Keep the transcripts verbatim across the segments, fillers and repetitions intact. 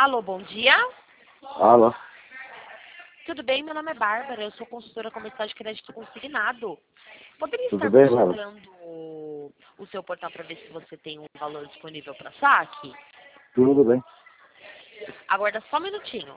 Alô, bom dia. Alô. Tudo bem? Meu nome é Bárbara, eu sou consultora comercial de crédito consignado. Poderia Tudo estar bem, Bárbara? consultando o o seu portal para ver se você tem um valor disponível para saque? Tudo bem. Aguarda só um minutinho.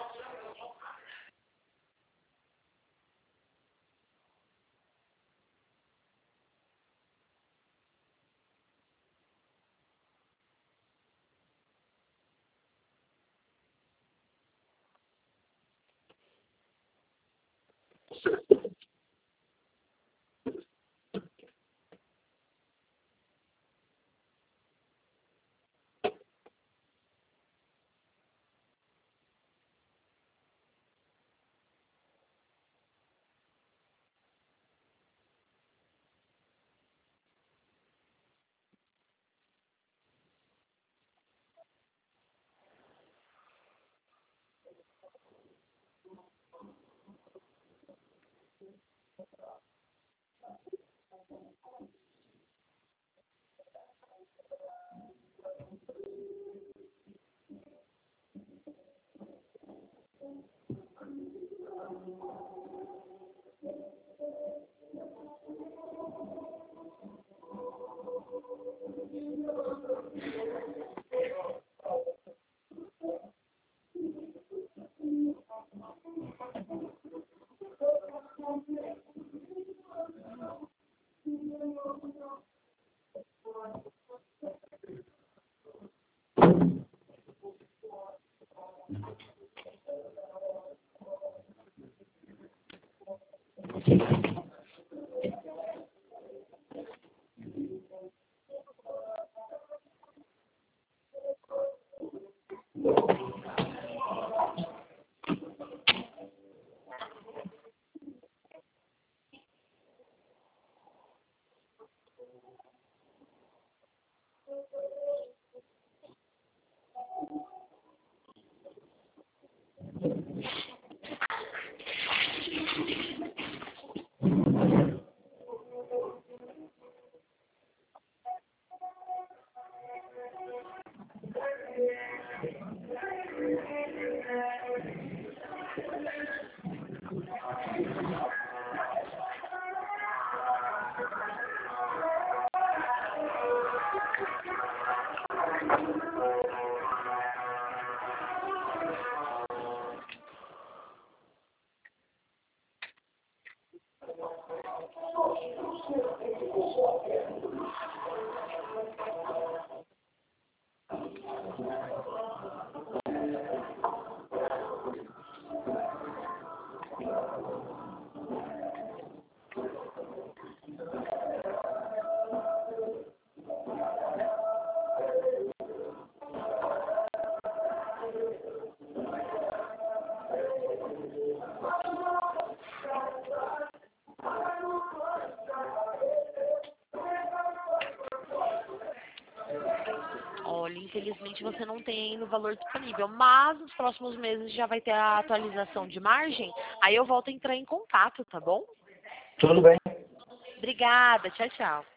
Olha, infelizmente você não tem ainda o valor disponível, mas nos próximos meses já vai ter a atualização de margem, aí eu volto a entrar em contato, tá bom? Tudo bem. Obrigada, tchau, tchau.